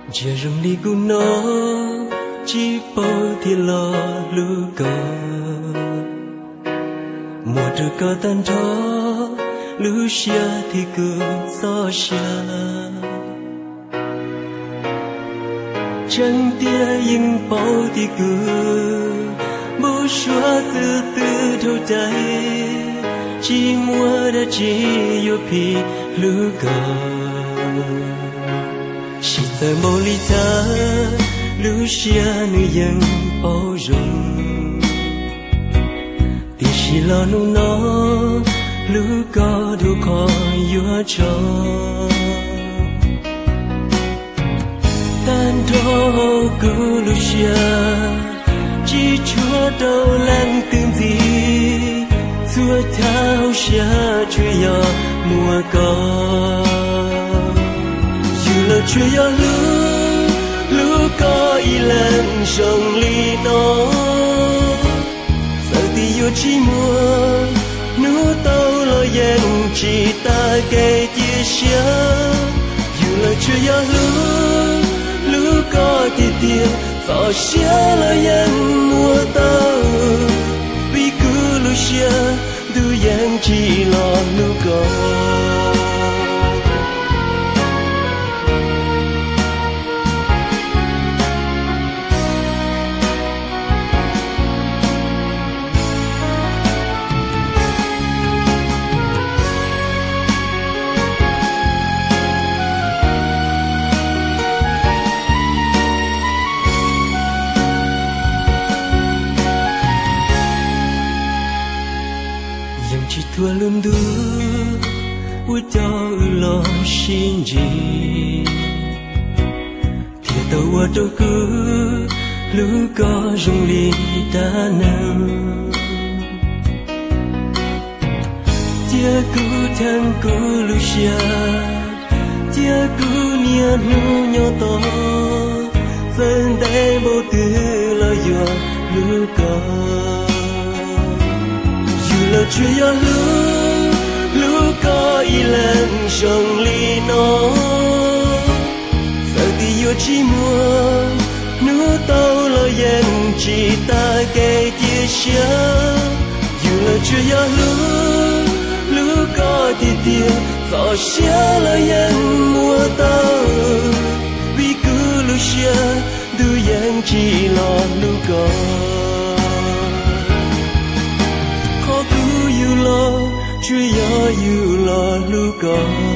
Giờ rừng đi cu nó chỉ bao thì lo lưu cờ mùa trừ cờ tan gió lưu xia thì cứ gió xia chẳng tia yên bao thì cứ bố xóa từ từ thâu tay chỉ mua đã chỉ yêu phi lưu cờ chỉ tại mô ly ta Lucia nữ dân bao dung thì chỉ lo nu nó lu có đủ khó yêu cho tan đâu cứ Lucia chỉ chúa đâu lăng tương gì chúa thao xia chúa yo mùa có là chuyện ya lu có ý lần sông ly nó giờ thì yêu chỉ mua nu tao lo yên chỉ ta kể chia sẻ dù là chuyện ya lu có thì tiền tao sẽ lo yên mua tao vì cứ lu xia du yên chỉ lo lu có chỉ thua luôn đưa ui cho lo xin gì thì tàu ở đâu cứ lũ có rung ly đã nâng tia cứ thang cứ lũ xia tia cứ nia nu nhỏ to dân đây vô tư lo dùa lũ có là chuyện ya lu có ý lần sông ly nó giờ thì yêu chỉ mua nu tao lo yên chỉ ta kể chia sẻ dù là chuyện ya lu có thì tiền tao sẽ lo yên mua tao vì cứ lu xia du yên chỉ lo lu có you lo, Chúa yêu lo lu có.